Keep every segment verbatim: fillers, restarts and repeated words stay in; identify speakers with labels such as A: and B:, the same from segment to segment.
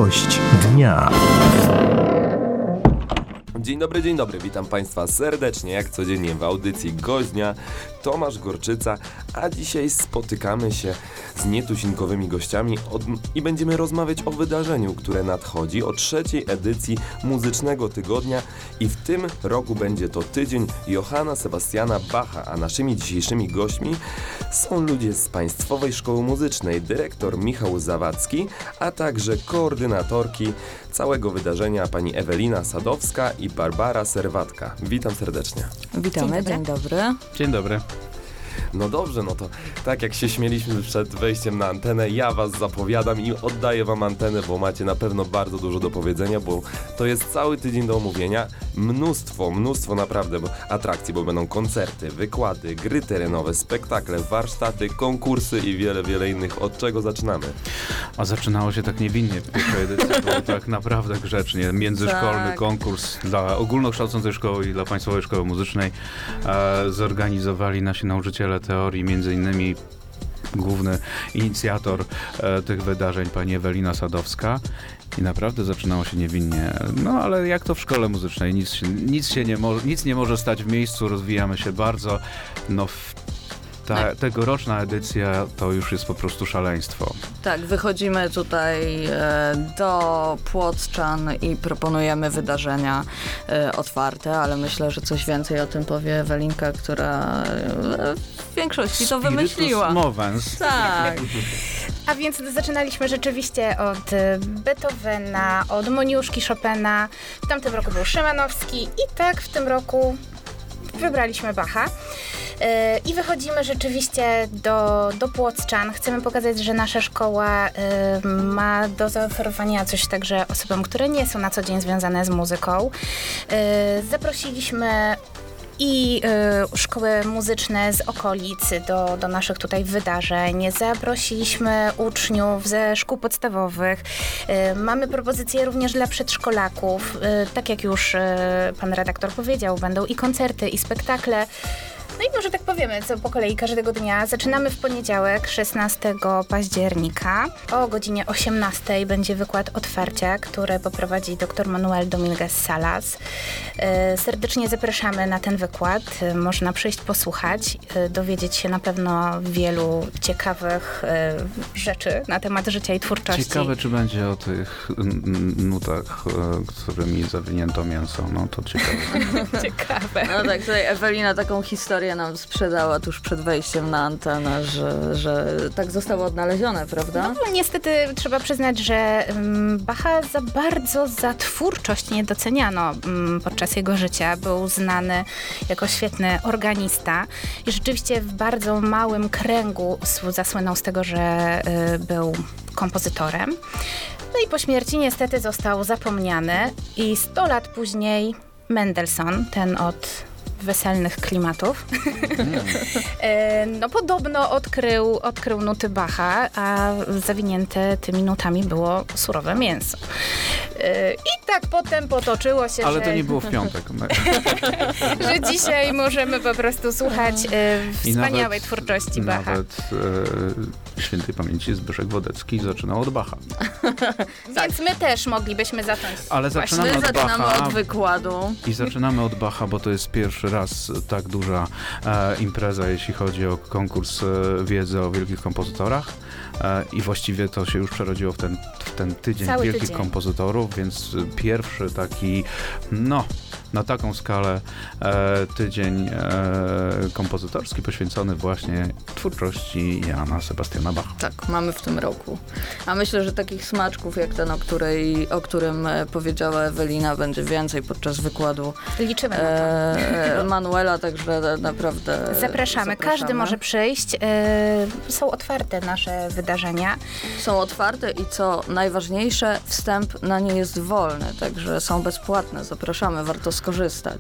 A: Gość dnia.
B: Dzień dobry, dzień dobry, witam Państwa serdecznie, jak codziennie w audycji Gość Dnia, Tomasz Gorczyca, a dzisiaj spotykamy się z nietuzinkowymi gościami od... i będziemy rozmawiać o wydarzeniu, które nadchodzi, o trzeciej edycji Muzycznego Tygodnia i w tym roku będzie to tydzień Johanna Sebastiana Bacha, a naszymi dzisiejszymi gośćmi są ludzie z Państwowej Szkoły Muzycznej, dyrektor Michał Zawadzki, a także koordynatorki całego wydarzenia pani Ewelina Sadowska i Barbara Serwatka. Witam serdecznie.
C: Witamy, dzień dobry.
D: Dzień dobry.
B: No dobrze, no to tak jak się śmieliśmy przed wejściem na antenę, ja was zapowiadam i oddaję wam antenę, bo macie na pewno bardzo dużo do powiedzenia, bo to jest cały tydzień do omówienia. Mnóstwo, mnóstwo naprawdę bo atrakcji, bo będą koncerty, wykłady, gry terenowe, spektakle, warsztaty, konkursy i wiele, wiele innych. Od czego zaczynamy?
D: A zaczynało się tak niewinnie w pierwszej edycji, było tak naprawdę grzecznie. Międzyszkolny
C: tak.
D: konkurs dla ogólnokształcącej szkoły i dla Państwowej Szkoły Muzycznej e, zorganizowali nasi nauczyciele teorii, między innymi główny inicjator e, tych wydarzeń, pani Ewelina Sadowska. I naprawdę zaczynało się niewinnie. No ale jak to w szkole muzycznej, nic, się, nic, się nie, mo- nic nie może stać w miejscu, rozwijamy się bardzo. No w Ta, tegoroczna edycja to już jest po prostu szaleństwo.
C: Tak, wychodzimy tutaj e, do Płotrzan i proponujemy wydarzenia e, otwarte, ale myślę, że coś więcej o tym powie Ewelinka, która e, w większości to wymyśliła.
D: Spiritus movens.
C: Tak.
E: A więc zaczynaliśmy rzeczywiście od Beethovena, od Moniuszki Chopina. W tamtym roku był Szymanowski i tak w tym roku wybraliśmy Bacha. I wychodzimy rzeczywiście do, do Płotrzan. Chcemy pokazać, że nasza szkoła y, ma do zaoferowania coś także osobom, które nie są na co dzień związane z muzyką. Y, zaprosiliśmy i y, szkoły muzyczne z okolic do, do naszych tutaj wydarzeń. Zaprosiliśmy uczniów ze szkół podstawowych. Y, mamy propozycje również dla przedszkolaków. Y, tak jak już y, pan redaktor powiedział, będą i koncerty, i spektakle. No i może tak powiemy, co po kolei każdego dnia. Zaczynamy w poniedziałek, szesnastego października. O godzinie osiemnastej będzie wykład otwarcia, który poprowadzi dr Manuel Dominguez Salas. Yy, serdecznie zapraszamy na ten wykład. Yy, można przyjść posłuchać, yy, dowiedzieć się na pewno wielu ciekawych yy, rzeczy na temat życia i twórczości.
D: Ciekawe, czy będzie o tych n- nutach, e, którymi zawinięto mięso. No to ciekawe.
E: Ciekawe.
C: No tak, tutaj Ewelina taką historię nam sprzedała tuż przed wejściem na antenę, że, że tak zostało odnalezione, prawda?
E: No, niestety trzeba przyznać, że um, Bacha za bardzo za twórczość nie doceniano um, podczas jego życia. Był znany jako świetny organista i rzeczywiście w bardzo małym kręgu zasłynął z tego, że y, był kompozytorem. No i po śmierci niestety został zapomniany i sto lat później Mendelssohn, ten od weselnych klimatów. Mm. No podobno odkrył, odkrył nuty Bacha, a zawinięte tymi nutami było surowe mięso. I tak potem potoczyło się,
D: Ale
E: że...
D: to nie było w piątek.
E: że dzisiaj możemy po prostu słuchać wspaniałej nawet, twórczości Bacha.
D: Nawet e, świętej pamięci Zbyszek Wodecki zaczynał od Bacha.
E: Więc my też moglibyśmy zacząć.
D: Ale zaczynamy
C: My
D: od
C: zaczynamy
D: Bacha.
C: od wykładu.
D: I zaczynamy od Bacha, bo to jest pierwszy raz tak duża e, impreza, jeśli chodzi o konkurs e, wiedzy o wielkich kompozytorach. E, I właściwie to się już przerodziło w ten, w ten tydzień
E: Cały
D: wielkich
E: tydzień.
D: kompozytorów, więc pierwszy taki, no, na taką skalę e, tydzień e, kompozytorski poświęcony właśnie twórczości Johanna Sebastiana Bacha.
C: Tak, mamy w tym roku. A myślę, że takich smaczków jak ten, o, której, o którym powiedziała Ewelina, będzie więcej podczas wykładu
E: Liczymy na to.
C: e, Manuela, także naprawdę
E: Zapraszamy.
C: zapraszamy.
E: Każdy może przyjść. Yy, są otwarte nasze wydarzenia.
C: Są otwarte i co najważniejsze, wstęp na nie jest wolny, także są bezpłatne. Zapraszamy, warto skorzystać.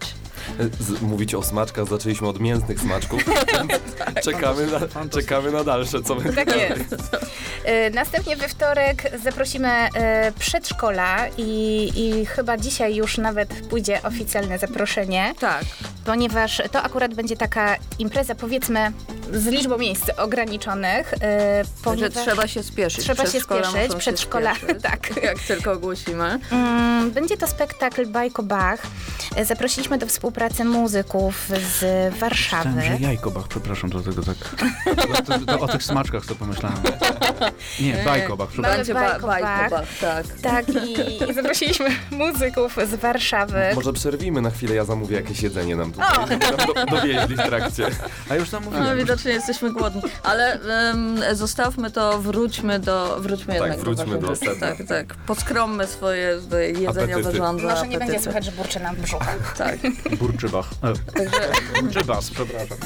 B: Z, mówić o smaczkach, zaczęliśmy od mięsnych smaczków, więc czekamy, na, czekamy na dalsze, co będzie.
E: Tak jest. Y, Następnie we wtorek zaprosimy y, przedszkola i, i chyba dzisiaj już nawet pójdzie oficjalne zaproszenie,
C: Tak.
E: ponieważ to akurat będzie taka impreza, powiedzmy, z liczbą miejsc ograniczonych. y,
C: Także
E: ponieważ
C: trzeba się spieszyć.
E: trzeba się
C: Przedszkola
E: spieszyć,
C: muszą
E: przedszkola,
C: się spieszyć,
E: tak.
C: Jak tylko ogłosimy.
E: Mm, Będzie to spektakl Bajko Bach. Y, Zaprosiliśmy do współpracy muzyków z Warszawy.
D: Myślałem, że jajkobach, przepraszam, do tego tak. To, to, to, o tych smaczkach co pomyślałem. Nie, bajkobach, przepraszam.
C: Będzie
E: Bajko
C: ba- bajko,
E: Bach.
C: bach, tak.
E: Tak, i, i zaprosiliśmy muzyków z Warszawy.
B: Może przerwijmy na chwilę, ja zamówię jakieś jedzenie nam tutaj,
E: O!
B: żeby nam do, dowieźli w trakcie.
D: A już tam
C: No,
D: mówiłem.
C: widocznie jesteśmy głodni. Ale um, zostawmy to, wróćmy do, wróćmy
B: Tak,
C: jednak
B: wróćmy
C: do
B: do
C: waszego-
B: sedna.
C: Tak, tak. Podskrommy swoje swoje jedzeniowe
B: Apetyty.
C: żądze.
E: Może nie będzie
C: apetyty.
E: słychać, że burczy nam w brzuchach.
C: Tak.
D: Burczybach. E,
C: Także
D: Burczybas, przepraszam.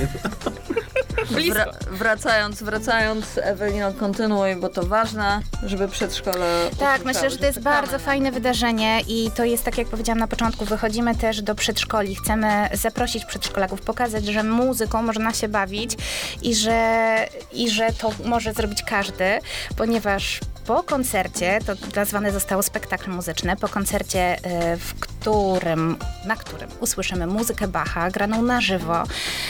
E: Blisko.
C: wra- wracając, wracając, Ewelino, kontynuuj, bo to ważne, żeby przedszkole
E: Tak,
C: usłyszały,
E: myślę, że to jest
C: czekamy
E: bardzo
C: na-
E: fajne wydarzenie i to jest, tak jak powiedziałam na początku, wychodzimy też do przedszkoli. Chcemy zaprosić przedszkolaków, pokazać, że muzyką można się bawić i że, i że to może zrobić każdy, ponieważ po koncercie, to nazwane zostało spektakl muzyczny, po koncercie, y, w którym, na którym usłyszymy muzykę Bacha graną na żywo y,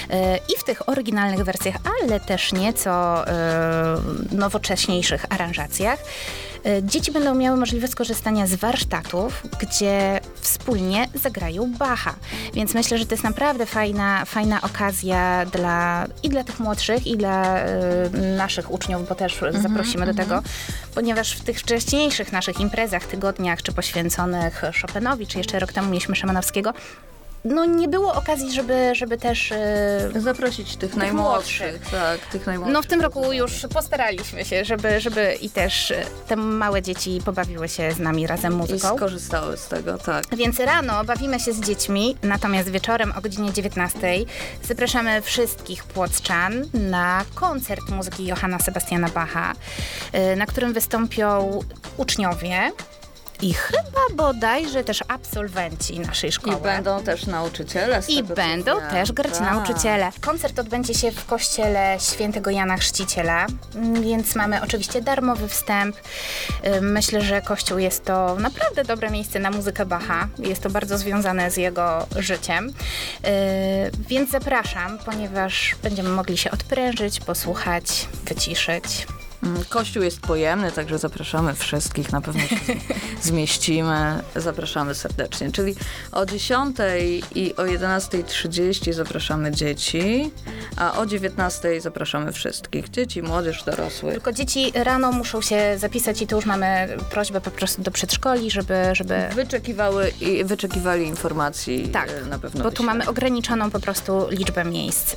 E: i w tych oryginalnych wersjach, ale też nieco y, nowocześniejszych aranżacjach. Y, Dzieci będą miały możliwość skorzystania z warsztatów, gdzie wspólnie zagrają Bacha. Więc myślę, że to jest naprawdę fajna, fajna okazja dla, i dla tych młodszych, i dla y, naszych uczniów, bo też zaprosimy do tego, ponieważ w tych wcześniejszych naszych imprezach, tygodniach, czy poświęconych Chopinowi, czy jeszcze rok temu mieliśmy Szymanowskiego, no nie było okazji, żeby, żeby też... y,
C: Zaprosić tych najmłodszych, tak, tych najmłodszych.
E: No w tym roku już postaraliśmy się, żeby, żeby i też y, te małe dzieci pobawiły się z nami razem
C: I
E: muzyką.
C: skorzystały z tego, tak.
E: Więc rano bawimy się z dziećmi, natomiast wieczorem o godzinie dziewiętnastej zapraszamy wszystkich płockczan na koncert muzyki Johanna Sebastiana Bacha, y, na którym wystąpią uczniowie i chyba bodajże też absolwenci naszej szkoły.
C: I będą też nauczyciele. z
E: I
C: tego, co
E: będą
C: wiem.
E: też grać
C: Tak.
E: nauczyciele. Koncert odbędzie się w kościele świętego Jana Chrzciciela, m, więc mamy oczywiście darmowy wstęp. Ym, Myślę, że kościół jest to naprawdę dobre miejsce na muzykę Bacha. Jest to bardzo związane z jego życiem. Yy, Więc zapraszam, ponieważ będziemy mogli się odprężyć, posłuchać, wyciszyć.
C: Mm, Kościół jest pojemny, także zapraszamy wszystkich, na pewno się z- zmieścimy. Zapraszamy serdecznie. Czyli o dziesiątej i o jedenastej trzydzieści zapraszamy dzieci, a o dziewiętnastej zapraszamy wszystkich. Dzieci, młodzież, dorosłych.
E: Tylko dzieci rano muszą się zapisać i tu już mamy prośbę po prostu do przedszkoli, żeby... żeby...
C: Wyczekiwały i wyczekiwali informacji.
E: Tak,
C: e, na pewno
E: bo tu
C: wyślemy.
E: mamy ograniczoną po prostu liczbę miejsc.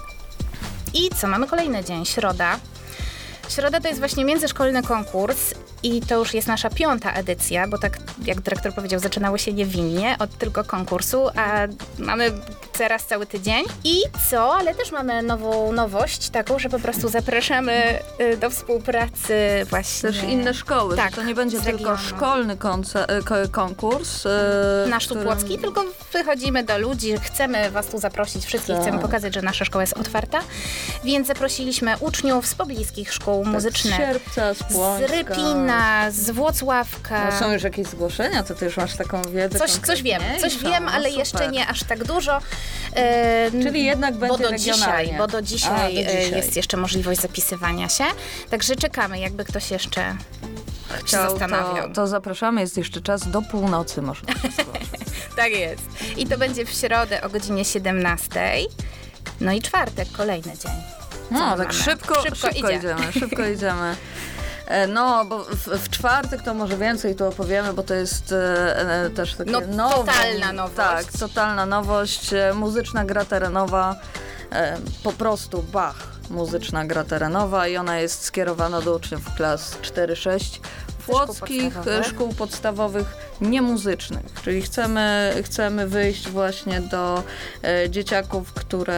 E: I co, mamy kolejny dzień, środa. Środa to jest właśnie międzyszkolny konkurs i to już jest nasza piąta edycja, bo tak jak dyrektor powiedział, zaczynało się niewinnie od tylko konkursu, a mamy teraz cały tydzień. I co, ale też mamy nową nowość taką, że po prostu zapraszamy y, do współpracy właśnie...
C: Też inne szkoły,
E: Tak,
C: że to nie będzie
E: z
C: tylko
E: regionu.
C: szkolny konce- e, ko- konkurs. e,
E: Nasz
C: w
E: tu
C: którym-
E: Płocki, tylko wychodzimy do ludzi, chcemy was tu zaprosić wszystkich,
C: Tak.
E: chcemy pokazać, że nasza szkoła jest otwarta, więc zaprosiliśmy uczniów z pobliskich szkół
C: Tak,
E: muzycznych.
C: Z Sierpca, z
E: Z
C: Płońska.
E: Rypina, z Włocławka.
C: No, są już jakieś zgłoszenia, to ty już masz taką wiedzę.
E: Coś, coś wiem, coś
C: konkretniejszą.
E: wiem,
C: No,
E: ale
C: super.
E: jeszcze nie aż tak dużo. E,
C: Czyli jednak
E: bo
C: będzie
E: do dzisiaj,
C: regionalnie.
E: bo do dzisiaj,
C: A, do
E: e,
C: dzisiaj.
E: jest jeszcze możliwość zapisywania się. Także czekamy, jakby ktoś jeszcze się
C: Chciał,
E: zastanawiał.
C: to, to zapraszamy, jest jeszcze czas do północy, można się zgłosić.
E: Tak jest. I to będzie w środę o godzinie siedemnastej. No i czwartek, kolejny dzień.
C: No,
E: Co
C: tak
E: mamy?
C: szybko,
E: Szybko
C: szybko,
E: idzie.
C: idziemy, szybko idziemy. E, No, bo w, w czwartek to może więcej tu opowiemy, bo to jest e, e, też takie
E: No,
C: nowe.
E: totalna nowość.
C: Tak, totalna nowość. E, Muzyczna gra terenowa, e, po prostu Bach. Muzyczna gra terenowa i ona jest skierowana do uczniów klas cztery sześć płockich
E: podstawowych.
C: szkół podstawowych niemuzycznych, czyli chcemy, chcemy wyjść właśnie do e, dzieciaków, które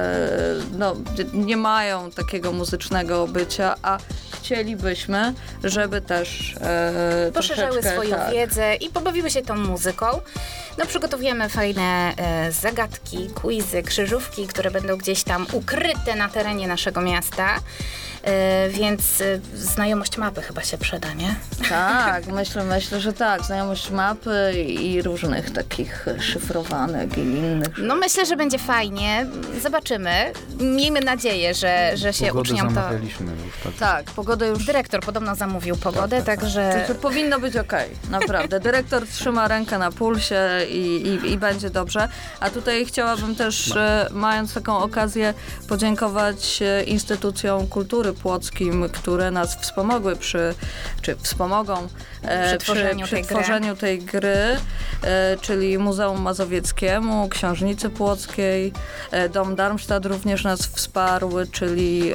C: no, nie mają takiego muzycznego bycia, a chcielibyśmy, żeby też e,
E: Poszerzały
C: troszeczkę,
E: swoją
C: tak,
E: wiedzę i pobawiły się tą muzyką. No przygotowujemy fajne e, zagadki, quizy, krzyżówki, które będą gdzieś tam ukryte na terenie naszego miasta. E, więc e, znajomość mapy chyba się przyda, nie?
C: Tak, myślę, myślę, że tak. Znajomość mapy i różnych takich szyfrowanek i innych.
E: No myślę, że będzie fajnie. Zobaczymy. Miejmy nadzieję, że, że się
D: Pogodę
E: uczniom to...
D: zamawialiśmy już. Tak.
C: Tak, pogodę już...
E: Dyrektor podobno zamówił pogodę,
D: Tak, tak, tak.
E: także...
C: Także powinno być okej, naprawdę. Dyrektor trzyma rękę na pulsie i, i, i będzie dobrze. A tutaj chciałabym też, e, mając taką okazję, podziękować e, instytucjom kultury płockim, które nas wspomogły przy, czy wspomogą e,
E: Przy tworzeniu
C: przy,
E: tej
C: przy
E: gry.
C: tworzeniu tej gry, e, czyli Muzeum Mazowieckiemu, Książnicy Płockiej, e, Dom Darmstadt również nas wsparł, czyli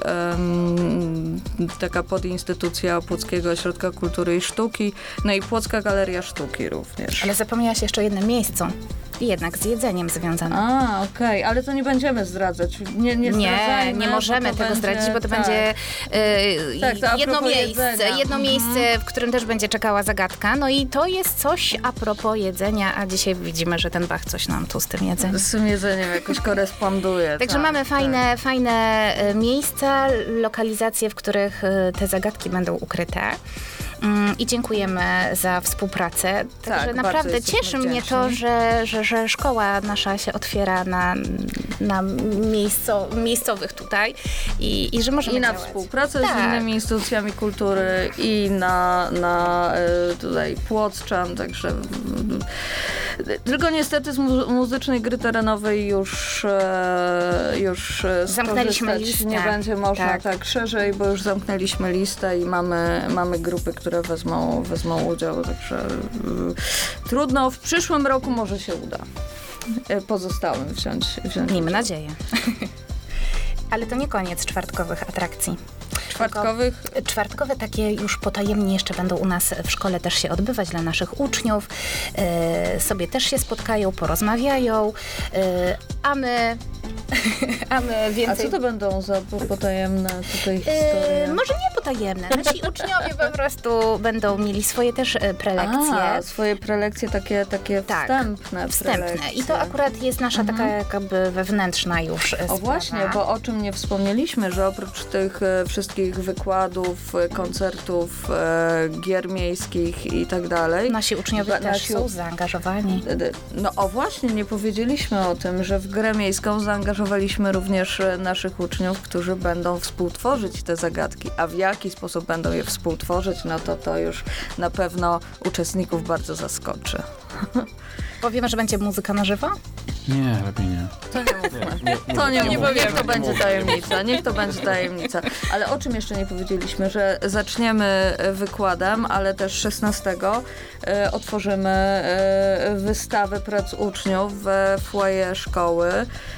C: em, taka podinstytucja Płockiego Ośrodka Kultury i Sztuki, no i Płocka Galeria Sztuki również.
E: Ale zapomniałaś jeszcze o jednym miejscu. I jednak z jedzeniem związane.
C: A, okej, ale to nie będziemy zdradzać. Nie, nie,
E: Nie,
C: zdradzajmy,
E: nie
C: bo
E: możemy
C: to
E: tego
C: będzie,
E: zdradzić, bo to
C: tak.
E: będzie y,
C: Tak, to a
E: jedno
C: propos
E: miejsce,
C: jedzenia.
E: jedno
C: Mhm.
E: miejsce, w którym też będzie czekała zagadka. No i to jest coś a propos jedzenia, a dzisiaj widzimy, że ten Bach coś nam tu z tym jedzeniem.
C: Z tym jedzeniem jakoś koresponduje.
E: Także
C: tak,
E: mamy fajne, fajne y, miejsca, lokalizacje, w których y, te zagadki będą ukryte. Mm, I dziękujemy za współpracę. Także
C: bardzo
E: naprawdę
C: jesteśmy
E: cieszy mnie to,
C: wdzięczni.
E: że, że, że szkoła nasza się otwiera na, na miejsco, miejscowych tutaj i, i że możemy
C: I na
E: działać.
C: współpracę z
E: Tak.
C: innymi instytucjami kultury i na, na e, tutaj Płockczan, także mm, tylko niestety z mu- muzycznej gry terenowej już, e, już e,
E: Zamknęliśmy
C: skorzystać
E: listę.
C: nie będzie można
E: Tak.
C: tak. szerzej, bo już zamknęliśmy listę i mamy, mamy grupy, które wezmą, wezmą udział, także mm, trudno, w przyszłym roku może się uda e, pozostałym wziąć, wziąć
E: Miejmy
C: udział.
E: nadzieję. Ale to nie koniec czwartkowych atrakcji.
C: Czwartkowych.
E: Czwartkowe takie już potajemnie jeszcze będą u nas w szkole też się odbywać dla naszych uczniów. E, sobie też się spotkają, porozmawiają, e, a my, a my
C: A
E: więcej...
C: co to będą za po- potajemne tutaj
E: E,
C: historie?
E: może nie potajemne. Nasi uczniowie po prostu będą mieli swoje też e, prelekcje.
C: A, swoje prelekcje takie, takie
E: Tak,
C: wstępne
E: Wstępne.
C: prelekcje.
E: I to akurat jest nasza taka jakby wewnętrzna już e,
C: O
E: sprawa.
C: właśnie, bo o czym nie wspomnieliśmy, że oprócz tych e, wszystkich wykładów, e, koncertów, e, gier miejskich i tak dalej.
E: Nasi uczniowie
C: Ba-
E: też
C: nasi-
E: są zaangażowani.
C: e, d- No o właśnie, nie powiedzieliśmy o tym, że w grę miejską zaangażowaliśmy również e, naszych uczniów, którzy będą współtworzyć te zagadki. A w jaki sposób będą je współtworzyć, no to to już na pewno uczestników bardzo zaskoczy.
E: Powiemy, że będzie muzyka na żywo?
D: Nie, lepiej nie.
C: To nie mówmy.
B: Nie, nie,
C: To nie,
B: nie
C: mówmy,
B: mówmy,
C: niech to
B: nie
C: będzie
B: mówmy.
C: tajemnica, niech to będzie tajemnica. Ale o czym jeszcze nie powiedzieliśmy, że zaczniemy wykładem, ale też szesnastego e, otworzymy e, wystawę prac uczniów we foyer szkoły,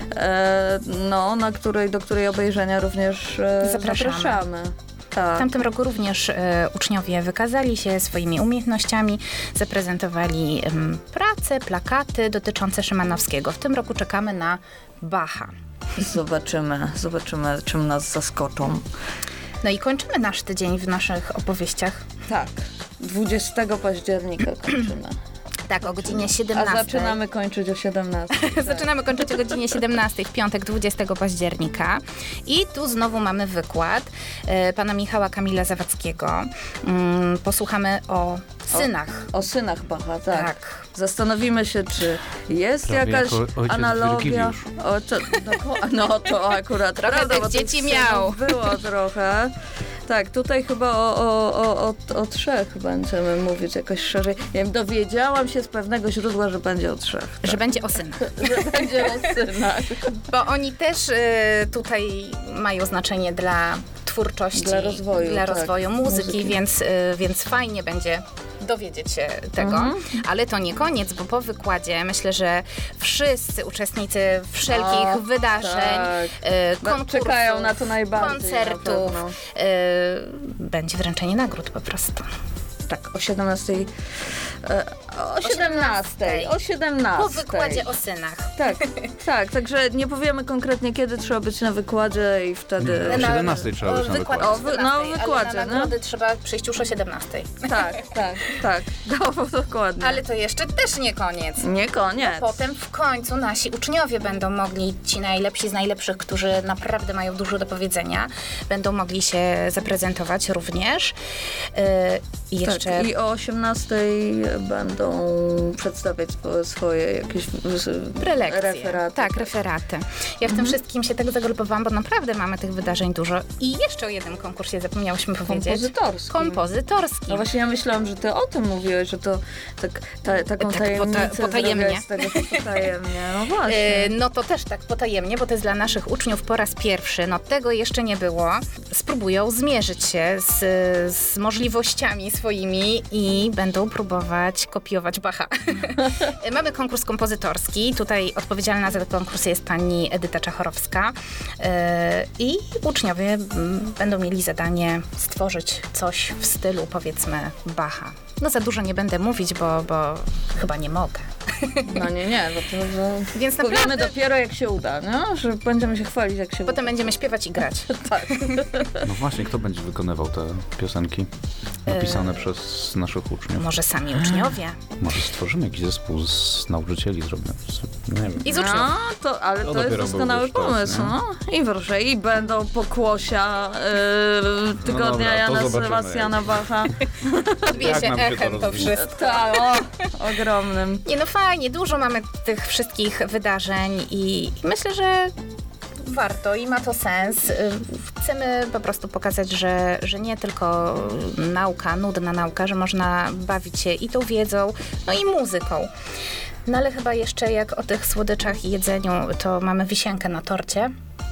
C: e, no, na której, do której obejrzenia również e,
E: Zapraszamy.
C: zapraszamy.
E: W
C: Tak.
E: tamtym roku również e, uczniowie wykazali się swoimi umiejętnościami, zaprezentowali em, prace, plakaty dotyczące Szymanowskiego. W tym roku czekamy na Bacha.
C: Zobaczymy, zobaczymy, czym nas zaskoczą.
E: No i kończymy nasz tydzień w naszych opowieściach.
C: Tak, dwudziestego października kończymy.
E: Tak, o godzinie
C: A
E: siedemnastej.
C: zaczynamy kończyć o siedemnastej. Tak.
E: Zaczynamy kończyć o godzinie siedemnastej w piątek, dwudziestego października. I tu znowu mamy wykład e, pana Michała Kamila Zawadzkiego. Mm, posłuchamy o synach.
C: O synach Bacha, tak.
E: Tak.
C: Zastanowimy się, czy jest
D: Prawie
C: jakaś
D: jako ojciec
C: analogia.
D: Wyrgiliusz.
C: O, to, no, no to akurat
E: Trochę
C: prawda,
E: tych
C: bo tych
E: dzieci
C: synów
E: miał.
C: Było trochę. Tak, tutaj chyba o, o, o, o, o trzech będziemy mówić jakoś szerzej. Ja wiem, dowiedziałam się z pewnego źródła, że będzie o trzech.
E: Że będzie o synach.
C: Że będzie o synach.
E: Bo oni też y, tutaj mają znaczenie dla twórczości,
C: Dla rozwoju,
E: dla
C: tak,
E: rozwoju muzyki,
C: muzyki.
E: Więc, y, więc fajnie będzie dowiedzieć się tego.
C: Mhm.
E: Ale to nie koniec, bo po wykładzie myślę, że wszyscy uczestnicy wszelkich
C: O,
E: wydarzeń,
C: tak.
E: y,
C: Ba-
E: konkursów,
C: czekają na to najbardziej, na
E: koncertów,
C: pewno.
E: y, będzie wręczenie nagród po prostu.
C: tak, o siedemnastej. E, o siedemnastej. O siedemnastej.
E: Po wykładzie o synach.
C: Tak, tak, także nie powiemy konkretnie, kiedy trzeba być na wykładzie i wtedy...
D: O siedemnastej trzeba być na
E: wykład
D: wykładzie.
E: o
C: O, wy-
E: siedemnastej,
C: no, wykładzie,
E: ale na
C: no.
E: nagrody trzeba przyjść już o siedemnastej.
C: Tak, tak, tak, no, dokładnie.
E: Ale to jeszcze też nie koniec.
C: Nie koniec.
E: Potem w końcu nasi uczniowie będą mogli, ci najlepsi z najlepszych, którzy naprawdę mają dużo do powiedzenia, będą mogli się zaprezentować również. Yy, I jeszcze...
C: Tak, i o osiemnastej będą przedstawiać swo- swoje jakieś z-
E: Prelekcje.
C: referaty.
E: Tak, referaty. Ja w tym wszystkim się tak zagrupowałam, bo naprawdę mamy tych wydarzeń dużo. I jeszcze o jednym konkursie zapomniałyśmy powiedzieć.
C: Kompozytorski.
E: Kompozytorski.
C: No właśnie ja myślałam, że ty o tym mówiłeś, że to tak, ta, taką
E: Tak,
C: tajemnicę
E: pota- potajemnie.
C: zrobiłeś z tego potajemnie. No właśnie.
E: E, No to też tak potajemnie, bo to jest dla naszych uczniów po raz pierwszy. No tego jeszcze nie było. Spróbują zmierzyć się z, z możliwościami swoimi i będą próbować kopiować Bacha. Mamy konkurs kompozytorski. Tutaj odpowiedzialna za ten konkurs jest pani Edyta Czachorowska. E, I uczniowie mm, będą mieli zadanie stworzyć coś w stylu, powiedzmy, Bacha. No za dużo nie będę mówić, bo, bo chyba nie mogę.
C: No nie, nie, bo to, to
E: Więc
C: powiemy
E: naprawdę
C: dopiero jak się uda, no? Że będziemy się chwalić jak się
E: potem
C: uda.
E: będziemy śpiewać i grać.
C: Tak.
D: No właśnie, kto będzie wykonywał te piosenki napisane przez naszych uczniów?
E: Może sami uczniowie.
D: Może stworzymy jakiś zespół z nauczycieli, zrobimy. Nie wiem.
E: I z uczniów.
C: No, to, ale
D: To
C: to, jest
D: dopiero
C: doskonały
D: byłby sztos,
C: pomysł,
D: nie?
C: no. I proszę, i będą pokłosia yy, tygodnia
D: dobra, to
C: Jana
D: zobaczymy,
C: Sebastiana Bacha.
E: Odbije
D: Jak
E: się
D: nam się to
E: echem to
D: rozwinie?
E: wszystko.
C: Tak, o, ogromnym.
E: Nie no fajnie, dużo mamy tych wszystkich wydarzeń i myślę, że warto i ma to sens. Y, Chcemy po prostu pokazać, że, że nie tylko nauka, nudna nauka, że można bawić się i tą wiedzą, no i muzyką. No ale chyba jeszcze jak o tych słodyczach i jedzeniu, to mamy wisienkę na torcie,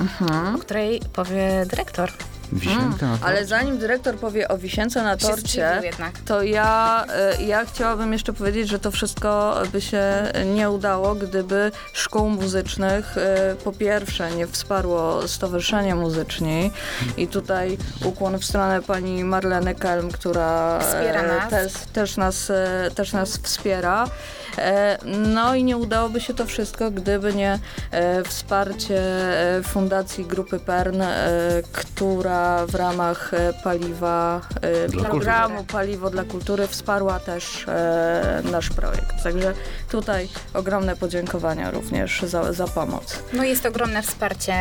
E: o której powie dyrektor.
D: Wisienka na to?
C: Ale zanim dyrektor powie o wisience na
E: Się
C: torcie,
E: zdziwił jednak.
C: to ja, y, ja chciałabym jeszcze powiedzieć, że to wszystko by się nie udało, gdyby szkół muzycznych y, po pierwsze nie wsparło Stowarzyszenie Muzyczni i tutaj ukłon w stronę pani Marleny Kelm, która
E: Wspiera
C: e,
E: nas.
C: Też, też, nas, e, też nas wspiera. E, No i nie udałoby się to wszystko, gdyby nie e, wsparcie e, Fundacji Grupy Pern, e, która w ramach e, paliwa, e,
D: Dla
C: programu
E: kultury.
C: Paliwo dla Kultury wsparła też e, nasz projekt. Także tutaj ogromne podziękowania również za, za pomoc.
E: No jest ogromne wsparcie.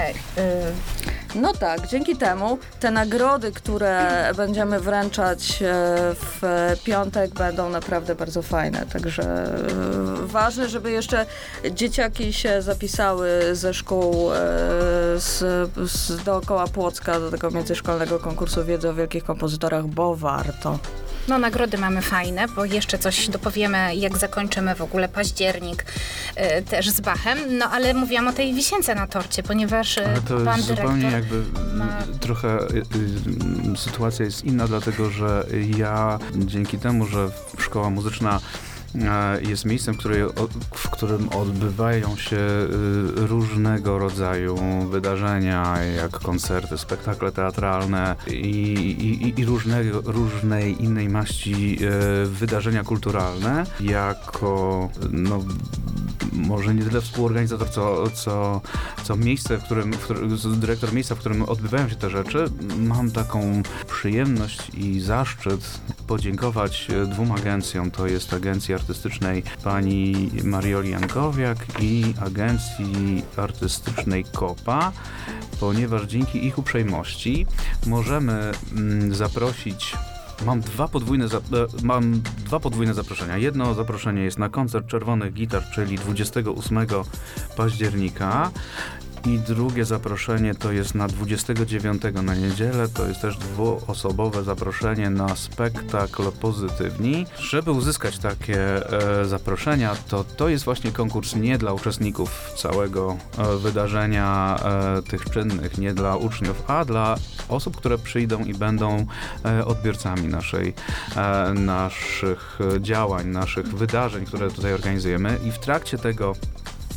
E: y,
C: No tak, dzięki temu te nagrody, które będziemy wręczać e, w piątek, będą naprawdę bardzo fajne. Także e, ważne, żeby jeszcze dzieciaki się zapisały ze szkół e, z, z dookoła Płocka do tego międzyszkolnego konkursu wiedzy o wielkich kompozytorach, bo warto.
E: No nagrody mamy fajne, bo jeszcze coś dopowiemy, jak zakończymy w ogóle październik y, też z Bachem. No ale mówiłam o tej wisience na torcie, ponieważ y,
D: Ale to
E: pan
D: jest
E: dyrektor...
D: zupełnie jakby
E: ma-
D: trochę y, y, sytuacja jest inna, dlatego że ja dzięki temu, że szkoła muzyczna e, jest miejscem, w, której, o- w którym odbywają się y, różnego rodzaju wydarzenia, jak koncerty, spektakle teatralne i, i, i różnego, różnej innej maści e, wydarzenia kulturalne, jako no, może nie tyle współorganizator, co, co, co miejsce, w którym, w którym, dyrektor miejsca, w którym odbywają się te rzeczy, mam taką przyjemność i zaszczyt podziękować dwóm agencjom. To jest agencji artystycznej pani Marioli Jankowiak i agencji artystycznej Kopa, ponieważ dzięki ich uprzejmości możemy mm, zaprosić Mam dwa, podwójne za, e, mam dwa podwójne zaproszenia. Jedno zaproszenie jest na koncert Czerwonych Gitar, czyli dwudziestego ósmego października. I drugie zaproszenie to jest na dwudziestego dziewiątego na niedzielę. To jest też dwuosobowe zaproszenie na spektakl Pozytywni. Żeby uzyskać takie e, zaproszenia, to to jest właśnie konkurs nie dla uczestników całego e, wydarzenia e, tych czynnych, nie dla uczniów, a dla osób, które przyjdą i będą e, odbiorcami naszej, e, naszych działań, naszych wydarzeń, które tutaj organizujemy. I w trakcie tego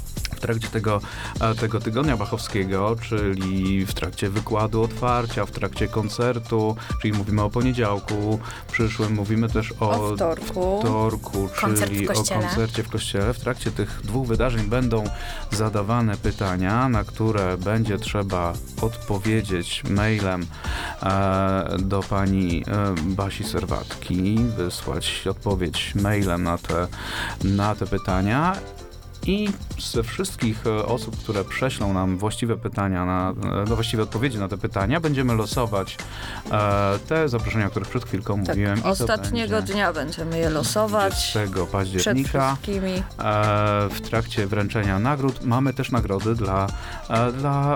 D: trakcie tego, e, tego tygodnia bachowskiego, czyli w trakcie wykładu otwarcia, w trakcie koncertu, czyli mówimy o poniedziałku przyszłym, mówimy też o,
C: O wtorku.
D: wtorku,
E: Koncert w
D: czyli o
E: kościele.
D: koncercie w kościele. W trakcie tych dwóch wydarzeń będą zadawane pytania, na które będzie trzeba odpowiedzieć mailem e, do pani e, Basi Serwatki, wysłać odpowiedź mailem na te, na te pytania. I ze wszystkich e, osób, które prześlą nam właściwe pytania, na, e, no właściwe odpowiedzi na te pytania, będziemy losować e, te zaproszenia, o których przed chwilką
C: Tak,
D: mówiłem. I to
C: ostatniego
D: będzie
C: dnia będziemy je losować
D: dwudziestego
C: przed
D: października.
C: wszystkimi.
D: E, w trakcie wręczenia nagród mamy też nagrody dla, e, dla,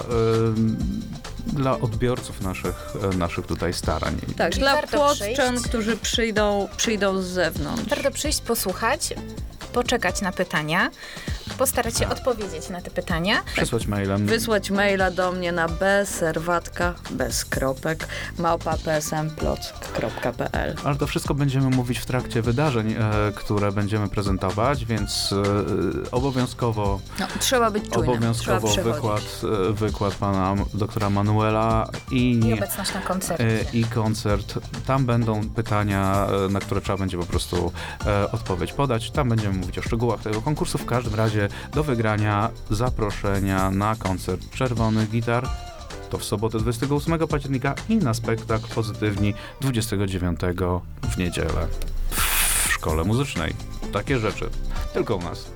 D: e, dla odbiorców naszych, e, naszych tutaj starań.
C: Tak,
E: Czyli
C: dla
E: warto
C: płoczczan,
E: przyjść.
C: którzy przyjdą, przyjdą z zewnątrz.
E: Warto przyjść, posłuchać, poczekać na pytania, postarać się odpowiedzieć na te pytania.
D: Przesłać mailem.
C: Wysłać maila do mnie na bserwatka, bez kropek, małpa psmplock kropka pl.
D: Ale to wszystko będziemy mówić w trakcie wydarzeń, e, które będziemy prezentować, więc e, obowiązkowo,
C: No, trzeba być czujnym,
D: obowiązkowo
C: trzeba przychodzić.
D: wykład, e, wykład pana doktora Manuela i,
E: I obecność na koncercie.
D: e, i koncert. Tam będą pytania, e, na które trzeba będzie po prostu e, odpowiedź podać. Tam będziemy mówić o szczegółach tego konkursu. W każdym razie do wygrania zaproszenia na koncert Czerwonych Gitar. To w sobotę dwudziestego ósmego października i na spektakl Pozytywni dwudziestego dziewiątego w niedzielę w szkole muzycznej. Takie rzeczy. Tylko u nas.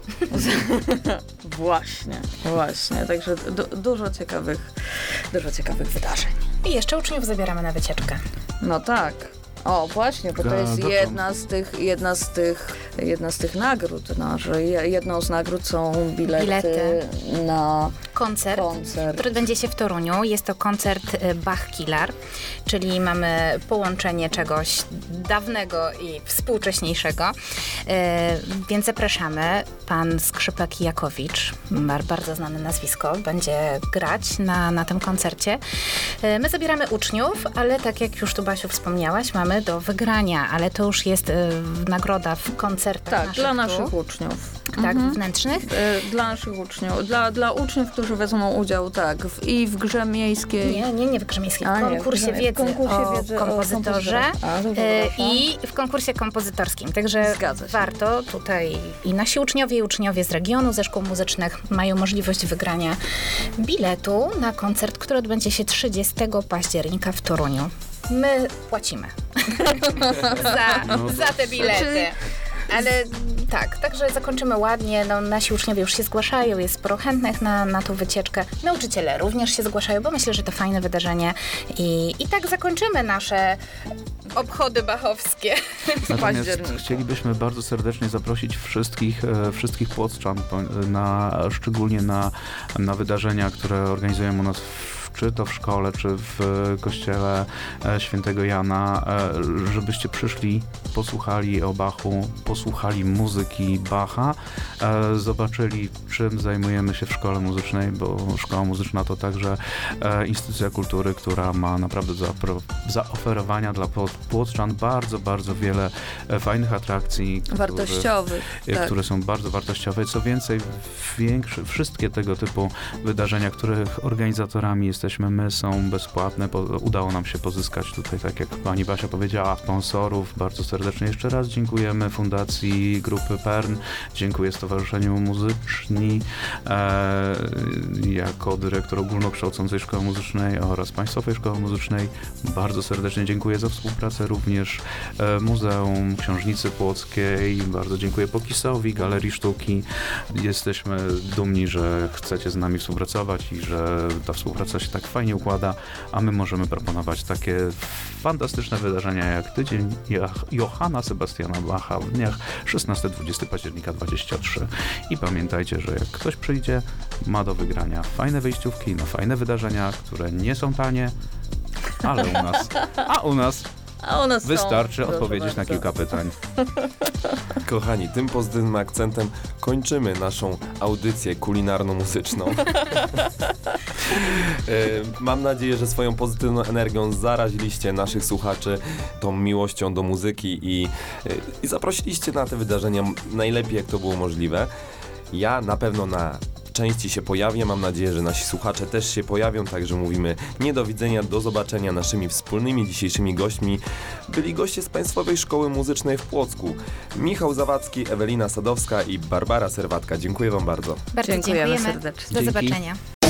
C: Właśnie, właśnie. Także du- dużo ciekawych, dużo ciekawych wydarzeń.
E: I jeszcze uczniów zabieramy na wycieczkę.
C: No tak. O, właśnie, bo to
D: A,
C: jest
D: dokąd?
C: jedna z tych, jedna z tych, jedna z tych nagród, no, że je- jedną z nagród są bilety,
E: Bilety.
C: na
E: Koncert,
C: koncert.
E: który będzie się w Toruniu. Jest to koncert y, Bach Killer, czyli mamy połączenie czegoś dawnego i współcześniejszego. Y, Więc zapraszamy. Pan Skrzypek Jakowicz, mar- bardzo znane nazwisko, będzie grać na, na tym koncercie. Y, My zabieramy uczniów, ale tak jak już tu Basiu wspomniałaś, mamy do wygrania, ale to już jest y, nagroda w koncertach
C: Tak,
E: naszych
C: dla
E: tu,
C: naszych uczniów.
E: tak, wewnętrznych.
C: Y, Dla naszych uczniów, dla, dla uczniów, którzy wezmą udział tak w, i w grze miejskiej.
E: Nie, nie, nie w Grze Miejskiej,
C: A,
E: w
C: nie,
E: konkursie
C: w
E: wiedzy
C: konkursie
E: o
C: wiedzy o
E: kompozytorze
C: kompozytorach. A, to
E: e,
C: przepraszam.
E: i w konkursie kompozytorskim. Także
C: Zgadza się.
E: warto tutaj i nasi uczniowie i uczniowie z regionu, ze szkół muzycznych mają możliwość wygrania biletu na koncert, który odbędzie się trzydziestego października w Toruniu. My płacimy za,
D: No to-
E: za te bilety.
C: Czyli-
E: Ale tak, także zakończymy ładnie. No, nasi uczniowie już się zgłaszają, jest sporo chętnych na, na tą wycieczkę. Nauczyciele również się zgłaszają, bo myślę, że to fajne wydarzenie. I, i tak zakończymy nasze obchody bachowskie.
D: Natomiast
C: październiku.
D: chcielibyśmy bardzo serdecznie zaprosić wszystkich, e, wszystkich płockczan, po- na, szczególnie na, na wydarzenia, które organizujemy u nas w, czy to w szkole, czy w kościele e, świętego Jana, e, żebyście przyszli, posłuchali o Bachu, posłuchali muzyki Bacha, e, zobaczyli, czym zajmujemy się w szkole muzycznej, bo szkoła muzyczna to także e, instytucja kultury, która ma naprawdę do zapro- zaoferowania dla pło- płockczan bardzo, bardzo wiele e, fajnych atrakcji, których-
C: Wartościowych.
D: e,
C: Tak.
D: które są bardzo wartościowe. Co więcej, większe, wszystkie tego typu wydarzenia, których organizatorami jesteśmy my, są bezpłatne. Po, udało nam się pozyskać tutaj, tak jak pani Basia powiedziała, sponsorów. Bardzo serdecznie jeszcze raz dziękujemy Fundacji Grupy Pern, dziękuję Stowarzyszeniu Muzyczni e, jako dyrektor ogólnokształcącej Szkoły Muzycznej oraz Państwowej Szkoły Muzycznej. Bardzo serdecznie dziękuję za współpracę również e, Muzeum Książnicy Płockiej. Bardzo dziękuję Pokisowi, Galerii Sztuki. Jesteśmy dumni, że chcecie z nami współpracować i że ta współpraca się tak fajnie układa, a my możemy proponować takie fantastyczne wydarzenia jak Tydzień Joch- Johanna Sebastiana Bacha w dniach szesnastego dwudziestego października dwudziestego trzeciego. I pamiętajcie, że jak ktoś przyjdzie, ma do wygrania fajne wejściówki na fajne wydarzenia, które nie są tanie, ale u nas, a u nas
C: A u nas są,
D: wystarczy
C: proszę
D: odpowiedzieć na
C: bardzo.
D: kilka pytań.
B: Kochani, tym pozytywnym akcentem kończymy naszą audycję kulinarno-muzyczną. E, Mam nadzieję, że swoją pozytywną energią zaraziliście naszych słuchaczy tą miłością do muzyki i, e, i zaprosiliście na te wydarzenia najlepiej, jak to było możliwe. Ja na pewno na w części się pojawię. Mam nadzieję, że nasi słuchacze też się pojawią, także mówimy nie do widzenia, do zobaczenia. Naszymi wspólnymi dzisiejszymi gośćmi byli goście z Państwowej Szkoły Muzycznej w Płocku. Michał Zawadzki, Ewelina Sadowska i Barbara Serwatka. Dziękuję Wam bardzo.
E: Bardzo
C: Dziękujemy
E: dziękujemy.
C: serdecznie.
E: Do
D: Dzięki.
E: zobaczenia.